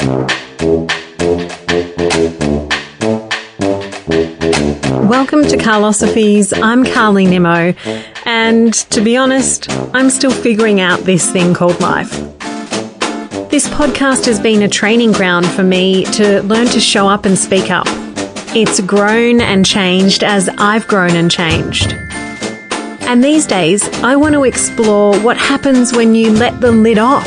Welcome to Carlosophies. I'm Carly Nimmo, and to be honest, I'm still figuring out this thing called life. This podcast has been a training ground for me to learn to show up and speak up. It's grown and changed as I've grown and changed. And these days, I want to explore what happens when you let the lid off.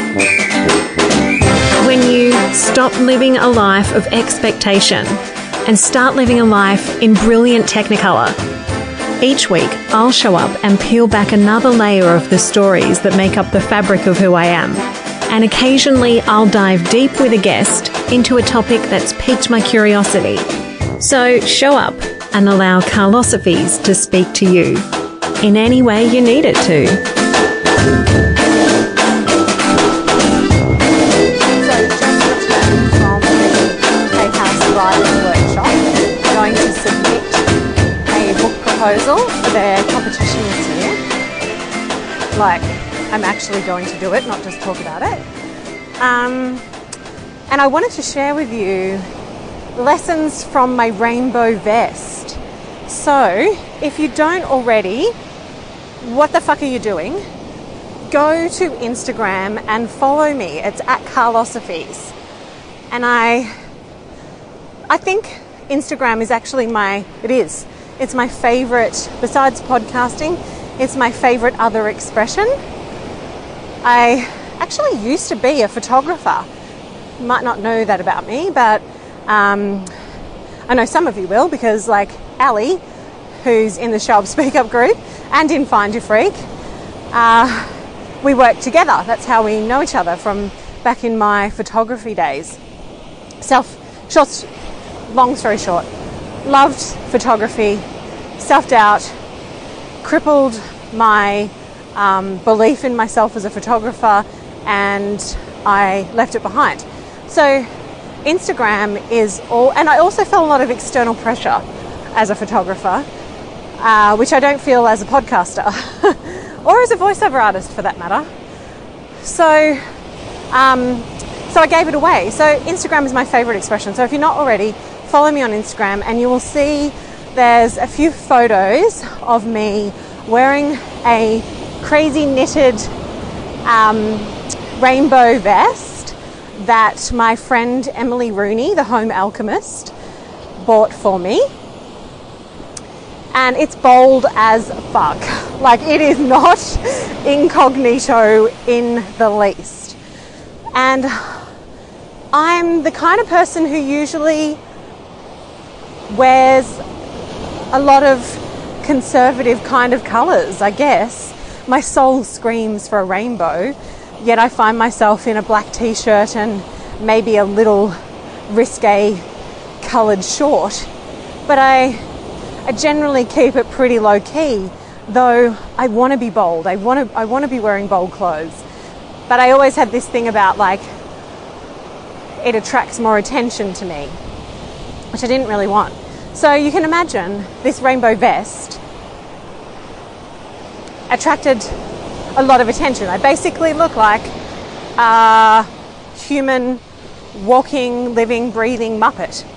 When you stop living a life of expectation and start living a life in brilliant technicolor. Each week, I'll show up and peel back another layer of the stories that make up the fabric of who I am. And occasionally, I'll dive deep with a guest into a topic that's piqued my curiosity. So show up and allow Carlosophies to speak to you in any way you need it to. Proposal for their competition this year. Like, I'm actually going to do it, not just talk about it. And I wanted to share with you lessons from my rainbow vest. So, if you don't already, what the fuck are you doing? Go to Instagram and follow me. It's at Carlosophies. And I think Instagram is actually it's my favourite, besides podcasting, it's my favourite other expression. I actually used to be a photographer. You might not know that about me, but I know some of you will, because like Ali, who's in the Show Up Speak Up group and in Find Your Freak, we work together. That's how we know each other from back in my photography days. Long story short, loved photography, self-doubt, crippled my belief in myself as a photographer, and I left it behind. So Instagram is all, and I also felt a lot of external pressure as a photographer, which I don't feel as a podcaster or as a voiceover artist for that matter. So I gave it away. So Instagram is my favorite expression. So if you're not already, follow me on Instagram and you will see there's a few photos of me wearing a crazy knitted rainbow vest that my friend Emily Rooney, the home alchemist, bought for me. And it's bold as fuck. Like, it is not incognito in the least. And I'm the kind of person who usually wears a lot of conservative kind of colours, I guess. My soul screams for a rainbow, yet I find myself in a black t-shirt and maybe a little risque coloured short. But I generally keep it pretty low key, though I want to be bold. I want to be wearing bold clothes. But I always had this thing about, like, it attracts more attention to me, which I didn't really want. So you can imagine this rainbow vest attracted a lot of attention. I basically look like a human, walking, living, breathing Muppet.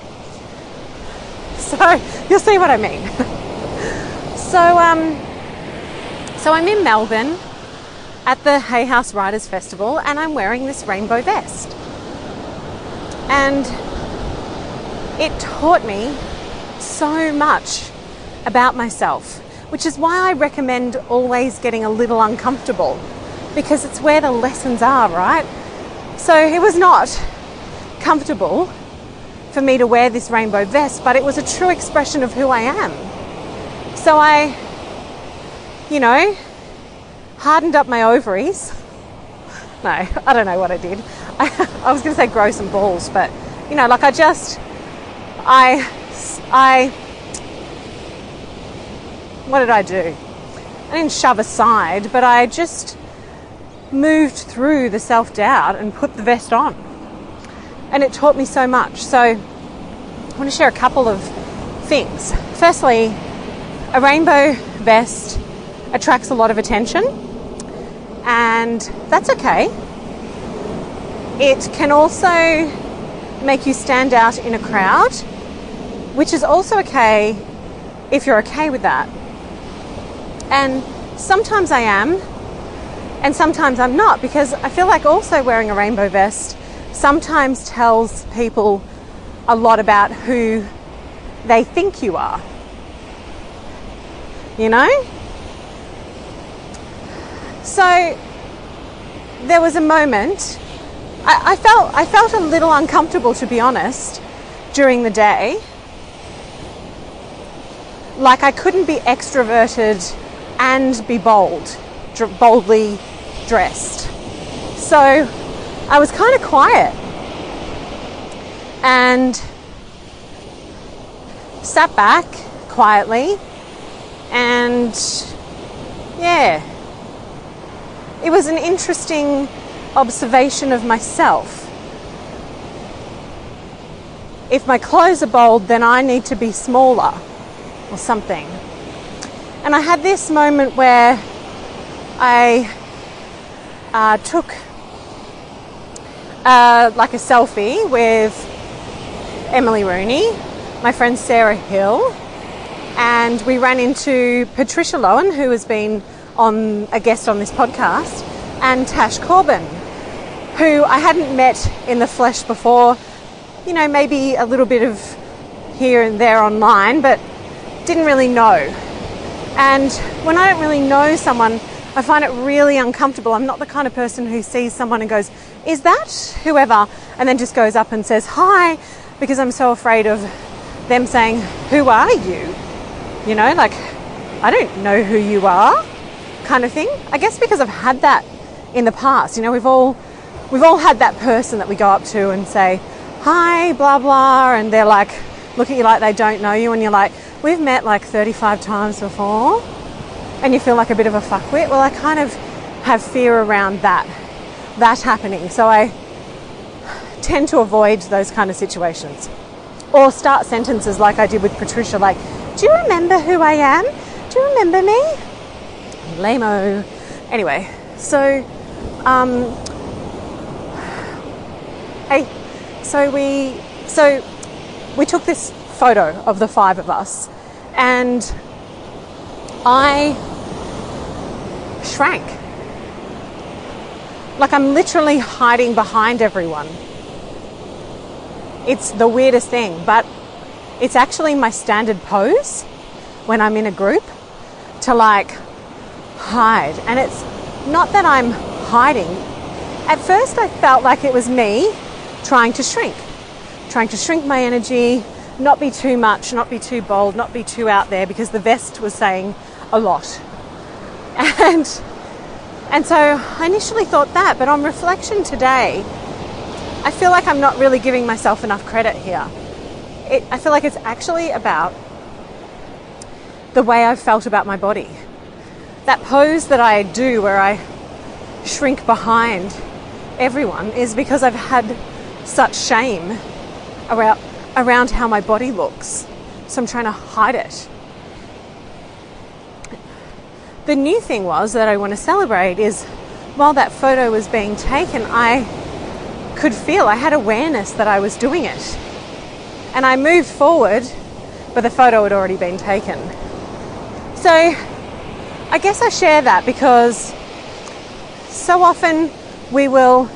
So you'll see what I mean. So I'm in Melbourne at the Hay House Writers Festival, and I'm wearing this rainbow vest. And it taught me so much about myself, which is why I recommend always getting a little uncomfortable, because it's where the lessons are, right? So it was not comfortable for me to wear this rainbow vest, but it was a true expression of who I am. So I, hardened up my ovaries. No, I don't know what I did. I was going to say grow some balls, but what did I do? I didn't shove aside, but I just moved through the self-doubt and put the vest on. And it taught me so much. So I want to share a couple of things. Firstly, a rainbow vest attracts a lot of attention, and that's okay. It can also make you stand out in a crowd, which is also okay if you're okay with that. And sometimes I am, and sometimes I'm not, because I feel like also wearing a rainbow vest sometimes tells people a lot about who they think you are. You know? So there was a moment, I felt a little uncomfortable, to be honest, during the day. Like I couldn't be extroverted and be boldly dressed. So I was kind of quiet and sat back quietly, and yeah, it was an interesting observation of myself. If my clothes are bold, then I need to be smaller or something. And I had this moment where I took like a selfie with Emily Rooney, my friend Sarah Hill, and we ran into Patricia Lowen, who has been a guest on this podcast, and Tash Corbin, who I hadn't met in the flesh before, you know, maybe a little bit of here and there online, but didn't really know. And when I don't really know someone, I find it really uncomfortable. I'm not the kind of person who sees someone and goes, "Is that whoever?" and then just goes up and says hi, because I'm so afraid of them saying, "Who are you?" You know, like, I don't know who you are, kind of thing. I guess because I've had that in the past. You know, we've all had that person that we go up to and say, "Hi, blah, blah," and they're like, look at you like they don't know you, and you're like, "We've met like 35 times before," and you feel like a bit of a fuckwit. Well, I kind of have fear around that happening. So I tend to avoid those kind of situations. Or start sentences like I did with Patricia, like, "Do you remember who I am? Do you remember me?" Lame-o. Anyway, so we took this photo of the five of us, and I shrank. Like I'm literally hiding behind everyone. It's the weirdest thing, but it's actually my standard pose when I'm in a group, to like hide. And it's not that I'm hiding. At first I felt like it was me trying to shrink my energy, not be too much, not be too bold, not be too out there, because the vest was saying a lot. And so I initially thought that, but on reflection today, I feel like I'm not really giving myself enough credit here. I feel like it's actually about the way I've felt about my body. That pose that I do where I shrink behind everyone is because I've had such shame around how my body looks. So I'm trying to hide it. The new thing was that I want to celebrate is, while that photo was being taken, I could feel, I had awareness that I was doing it. And I moved forward, but the photo had already been taken. So I guess I share that because so often we will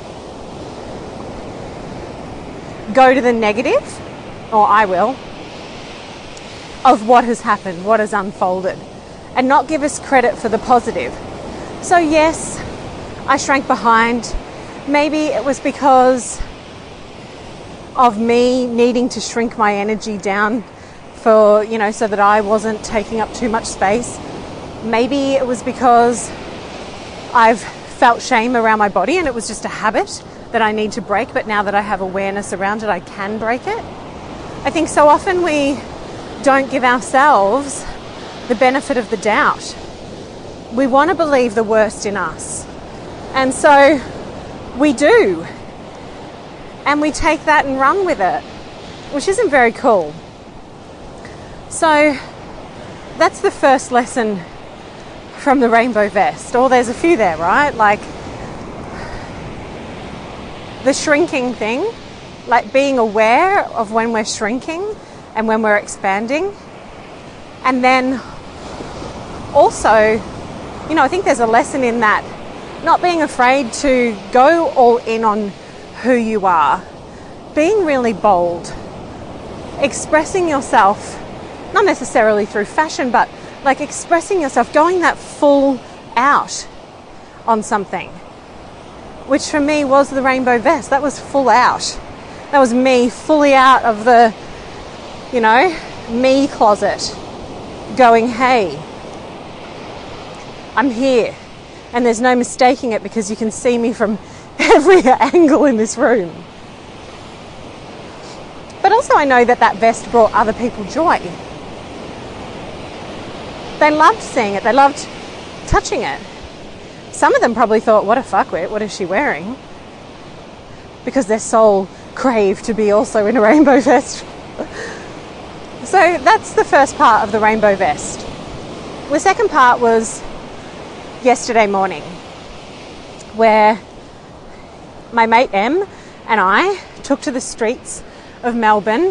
go to the negative, or I will, of what has happened, what has unfolded, and not give us credit for the positive. So yes, I shrank behind. Maybe it was because of me needing to shrink my energy down for, you know, so that I wasn't taking up too much space. Maybe it was because I've felt shame around my body and it was just a habit that I need to break, but now that I have awareness around it, I can break it. I think so often we don't give ourselves the benefit of the doubt. We want to believe the worst in us. And so we do. And we take that and run with it, which isn't very cool. So that's the first lesson from the rainbow vest. Or there's a few there, right? Like, the shrinking thing, like being aware of when we're shrinking and when we're expanding. And then also, you know, I think there's a lesson in that, not being afraid to go all in on who you are, being really bold, expressing yourself, not necessarily through fashion, but like expressing yourself, going that full out on something, which for me was the rainbow vest. That was full out. That was me fully out of the, you know, me closet, going, hey, I'm here. And there's no mistaking it because you can see me from every angle in this room. But also I know that that vest brought other people joy. They loved seeing it. They loved touching it. Some of them probably thought, what a fuckwit, what is she wearing? Because their soul craved to be also in a rainbow vest. So that's the first part of the rainbow vest. The second part was yesterday morning, where my mate Em and I took to the streets of Melbourne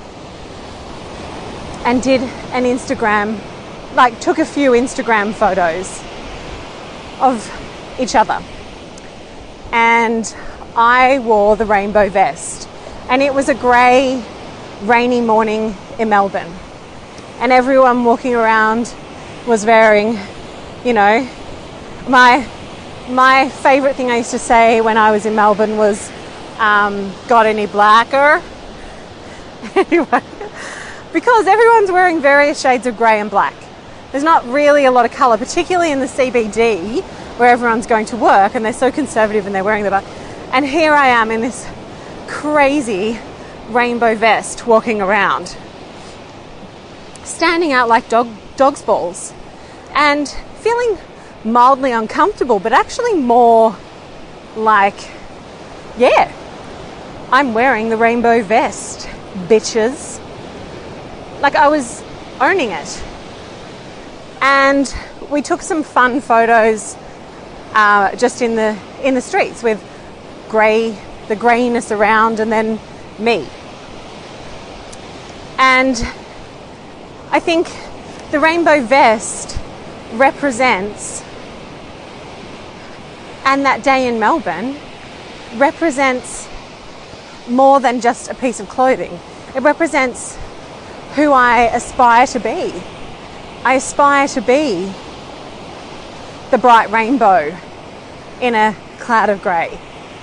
and did an Instagram, like took a few Instagram photos of each other. And I wore the rainbow vest. And it was a grey, rainy morning in Melbourne. And everyone walking around was wearing, you know, my favourite thing I used to say when I was in Melbourne was, got any blacker? Anyway, because everyone's wearing various shades of grey and black. There's not really a lot of colour, particularly in the CBD where everyone's going to work and they're so conservative and they're wearing the black. And here I am in this crazy rainbow vest walking around, standing out like dog's balls and feeling mildly uncomfortable, but actually more like, yeah, I'm wearing the rainbow vest, bitches. Like I was owning it. And we took some fun photos just in the streets with the greyness around and then me. And I think the rainbow vest represents, and that day in Melbourne represents more than just a piece of clothing. It represents who I aspire to be. I aspire to be the bright rainbow in a cloud of grey.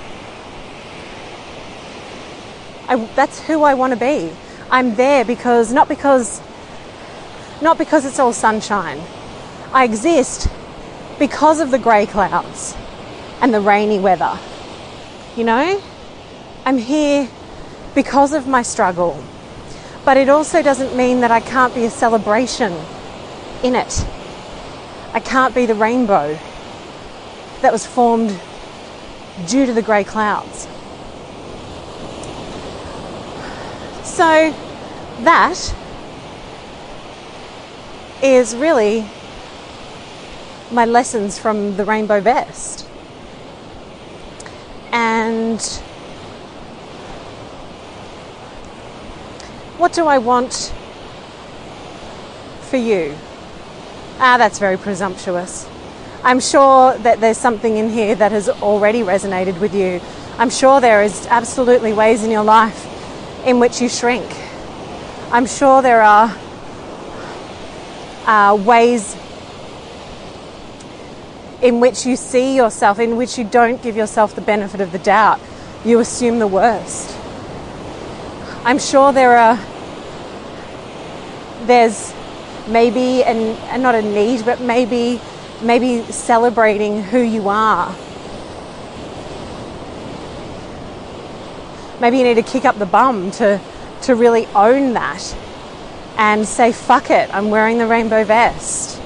That's who I want to be. I'm there because not because it's all sunshine. I exist because of the grey clouds and the rainy weather. You know? I'm here because of my struggle. But it also doesn't mean that I can't be a celebration in it. I can't be the rainbow that was formed due to the grey clouds. So that is really my lessons from the rainbow vest. And what do I want for you? That's very presumptuous. I'm sure that there's something in here that has already resonated with you. I'm sure there is absolutely ways in your life in which you shrink. I'm sure there are ways in which you see yourself, in which you don't give yourself the benefit of the doubt. You assume the worst. I'm sure there's maybe, and not a need, but maybe celebrating who you are. Maybe you need to kick up the bum to really own that and say, fuck it, I'm wearing the rainbow vest.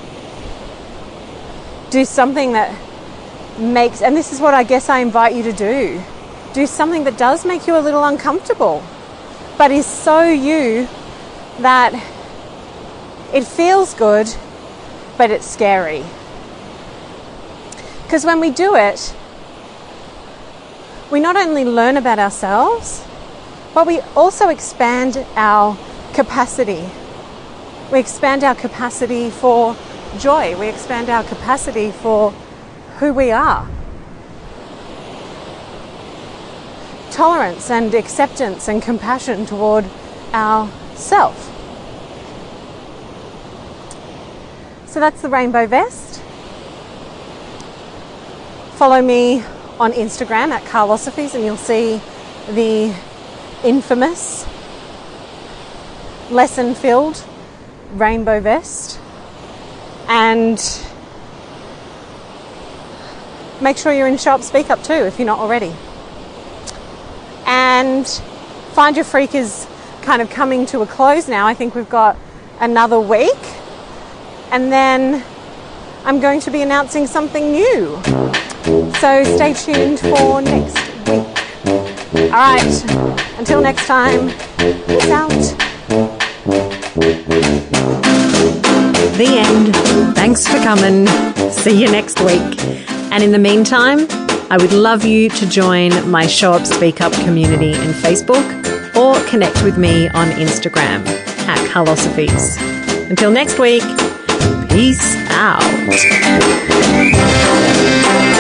Do something that makes, and this is what I guess I invite you to do something that does make you a little uncomfortable, but is so you that it feels good, but it's scary. Because when we do it, we not only learn about ourselves, but we also expand our capacity. We expand our capacity for joy. We expand our capacity for who we are. Tolerance and acceptance and compassion toward ourself. So that's the Rainbow Vest. Follow me on Instagram at Carlosophies and you'll see the infamous lesson-filled Rainbow Vest. And make sure you're in Show Up Speak Up too if you're not already. And Find Your Freak is kind of coming to a close now. I think we've got another week. And then I'm going to be announcing something new. So stay tuned for next week. All right, until next time, peace out. The end. Thanks for coming. See you next week. And in the meantime, I would love you to join my Show Up Speak Up community in Facebook or connect with me on Instagram at Carlosophies. Until next week, peace out.